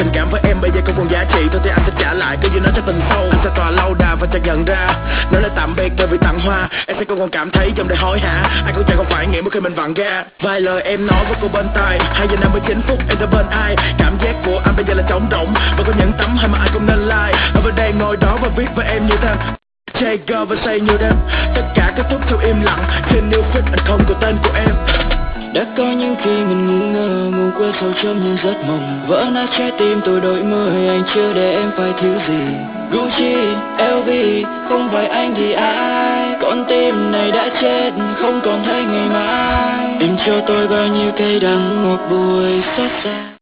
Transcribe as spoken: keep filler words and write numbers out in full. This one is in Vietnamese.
tình cảm với em bây giờ không còn giá trị, thôi thì anh sẽ trả lại cái gì nó cho tình sâu. Anh sẽ tòa lâu đài và chẳng nhận ra nói lời tạm biệt bởi vì tặng hoa. Em sẽ không còn cảm thấy trong đời hối hả, anh cũng chẳng còn phải nghĩ mỗi khi mình vặn ga. Vài lời em nói với cô bên tai, hai giờ năm mươi chín phút em đã bên ai. Cảm giác của anh bây giờ là trống rỗng và có những tấm hình mà anh cũng nên like. Ở bên đây ngồi đó và viết với em như thế Take girl và say nhiều đêm, tất cả kết thúc theo im lặng. Trên new fit anh không có tên của em. Đã có những khi mình ngu ngơ, ngủ quên sâu chấm nhưng giấc mộng vỡ nát trái tim tôi đổi mới. Anh chưa để em phải thiếu gì, Gucci, lờ vê, không phải anh thì ai. Con tim này đã chết, không còn thấy ngày mai. Em cho tôi bao nhiêu cay đắng một buổi xót xa.